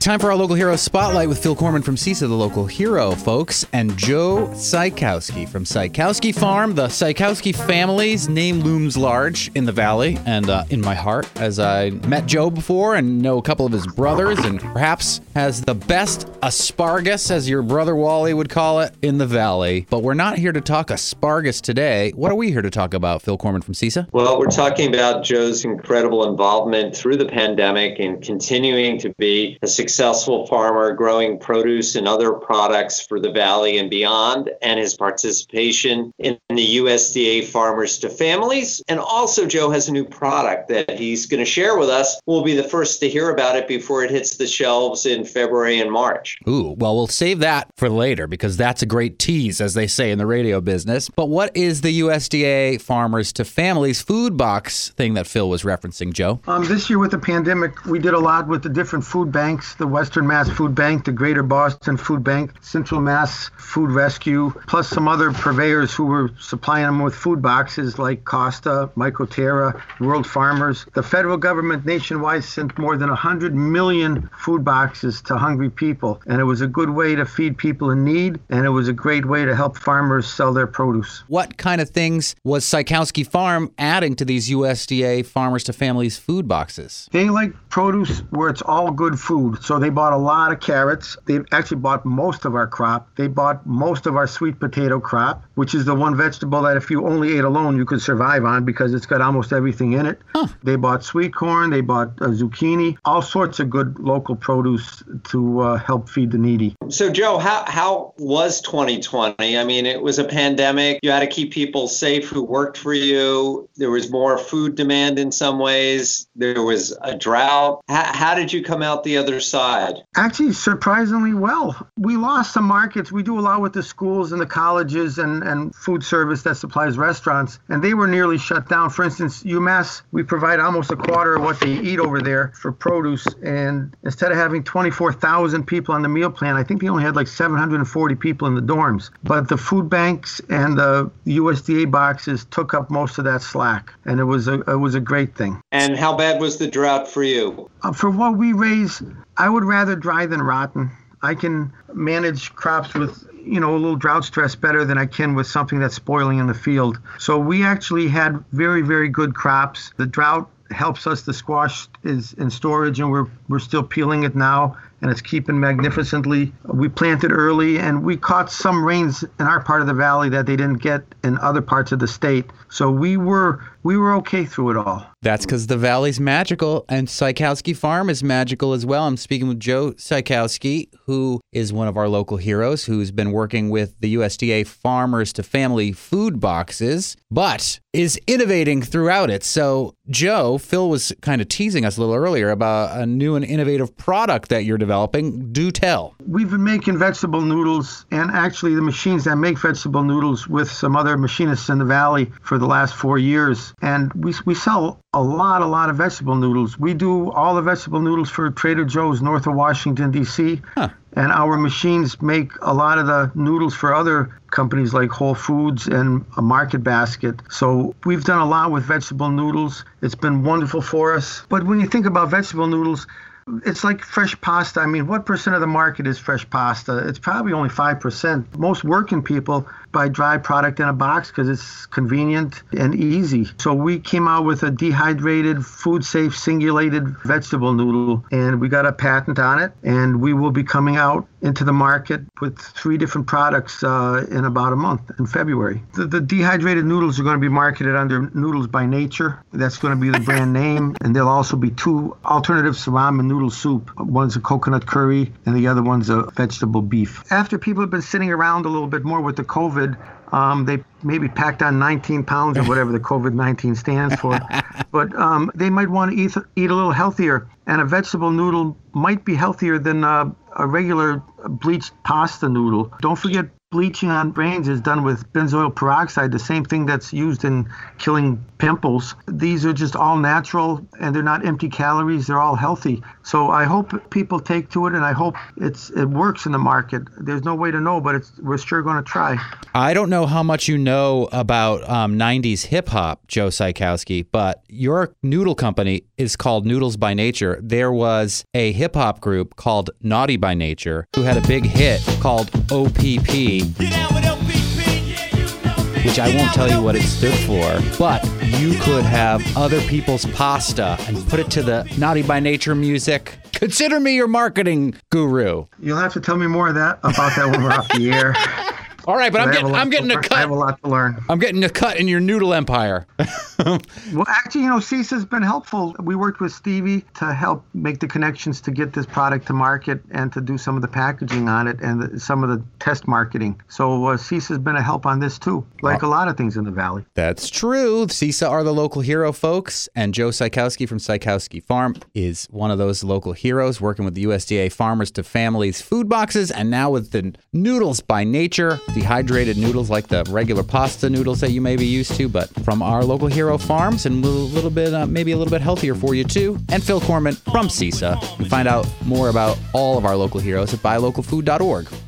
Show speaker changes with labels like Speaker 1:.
Speaker 1: Time for our Local Hero Spotlight with Phil Corman from CISA, the local hero, folks, and Joe Sykowski from Sykowski Farm. The Sykowski family's name looms large in the Valley and in my heart, as I met Joe before and know a couple of his brothers, and perhaps has the best asparagus, as your brother Wally would call it, in the Valley. But we're not here to talk asparagus today. What are we here to talk about, Phil Corman from CISA?
Speaker 2: Well, we're talking about Joe's incredible involvement through the pandemic and continuing to be a successful farmer growing produce and other products for the Valley and beyond, and his participation in the USDA Farmers to Families. And also, Joe has a new product that he's going to share with us. We'll be the first to hear about it before it hits the shelves in February and March.
Speaker 1: Ooh, well, we'll save that for later because that's a great tease, as they say in the radio business. But what is the USDA Farmers to Families food box thing that Phil was referencing, Joe?
Speaker 3: This year with the pandemic, we did a lot with the different food banks, the Western Mass Food Bank, the Greater Boston Food Bank, Central Mass Food Rescue, plus some other purveyors who were supplying them with food boxes like Costa, Mycoterra, World Farmers. The federal government nationwide sent more than 100 million food boxes to hungry people, and it was a good way to feed people in need, and it was a great way to help farmers sell their produce.
Speaker 1: What kind of things was Sykowski Farm adding to these USDA Farmers to Families food boxes?
Speaker 3: They like produce where it's all good food, so they bought a lot of carrots. They actually bought most of our crop. They bought most of our sweet potato crop, which is the one vegetable that if you only ate alone, you could survive on because it's got almost everything in it. They bought sweet corn. They bought zucchini, all sorts of good local produce to help feed the needy.
Speaker 2: So, Joe, how was 2020? I mean, it was a pandemic. You had to keep people safe who worked for you. There was more food demand in some ways. There was a drought. How did you come out the other side?
Speaker 3: Actually, surprisingly well. We lost some markets. We do a lot with the schools and the colleges and food service that supplies restaurants, and they were nearly shut down. For instance, UMass, we provide almost a quarter of what they eat over there for produce, and instead of having 24,000 people on the meal plan, I think they only had like 740 people in the dorms. But the food banks and the USDA boxes took up most of that slack, and it was a great thing.
Speaker 2: And how bad was the drought for you?
Speaker 3: For what we raise, I would rather dry than rotten. I can manage crops with, a little drought stress better than I can with something that's spoiling in the field. So we actually had very, very good crops. The drought helps us. The squash is in storage, and we're still peeling it now, and it's keeping magnificently. We planted early, and we caught some rains in our part of the valley that they didn't get in other parts of the state. So we were okay through it all.
Speaker 1: That's because the Valley's magical, and Sykowski Farm is magical as well. I'm speaking with Joe Sykowski, who is one of our local heroes, who's been working with the USDA Farmers to Family food boxes, but is innovating throughout it. So, Joe, Phil was kind of teasing us a little earlier about a new and innovative product that you're developing. Do tell.
Speaker 3: We've been making vegetable noodles, and actually the machines that make vegetable noodles with some other machinists in the Valley for the last 4 years. And we sell a lot of vegetable noodles. We do all the vegetable noodles for Trader Joe's north of Washington, D.C. And our machines make a lot of the noodles for other companies like Whole Foods and a Market Basket. So we've done a lot with vegetable noodles. It's been wonderful for us. But when you think about vegetable noodles, it's like fresh pasta. I mean, what percent of the market is fresh pasta? It's probably only 5%. Most working people buy dry product in a box because it's convenient and easy. So we came out with a dehydrated, food-safe, singulated vegetable noodle, and we got a patent on it, and we will be coming out into the market with 3 different products in about a month, in February. The dehydrated noodles are going to be marketed under Noodles by Nature. That's going to be the brand name, and there'll also be 2 alternatives to ramen noodle soup. One's a coconut curry, and the other one's a vegetable beef. After people have been sitting around a little bit more with the COVID, they maybe packed on 19 pounds or whatever the COVID-19 stands for. But they might want to eat a little healthier. And a vegetable noodle might be healthier than a regular bleached pasta noodle. Don't forget, bleaching on grains is done with benzoyl peroxide, the same thing that's used in killing pimples. These are just all natural, and they're not empty calories. They're all healthy. So I hope people take to it, and I hope it works in the market. There's no way to know, but we're sure going to try.
Speaker 1: I don't know how much you know about 90s hip hop, Joe Sykowski, but your noodle company is called Noodles by Nature. There was a hip hop group called Naughty by Nature who had a big hit called OPP, which I won't tell you what it stood for, but you could have other people's pasta and put it to the Naughty by Nature music. Consider me your marketing guru.
Speaker 3: You'll have to tell me more about that when we're off the air.
Speaker 1: All right, but I'm getting a cut.
Speaker 3: I have a lot to learn.
Speaker 1: I'm getting a cut in your noodle empire.
Speaker 3: Well, actually, CISA's been helpful. We worked with Stevie to help make the connections to get this product to market and to do some of the packaging on it and some of the test marketing. So CISA's been a help on this too, like a lot of things in the Valley.
Speaker 1: That's true. CISA are the local hero folks, and Joe Sykowski from Sykowski Farm is one of those local heroes, working with the USDA Farmers to Families food boxes, and now with the Noodles by Nature, dehydrated noodles like the regular pasta noodles that you may be used to, but from our local hero farms, and a little bit, maybe a little bit healthier for you too. And Phil Corman from CISA. You can find out more about all of our local heroes at buylocalfood.org.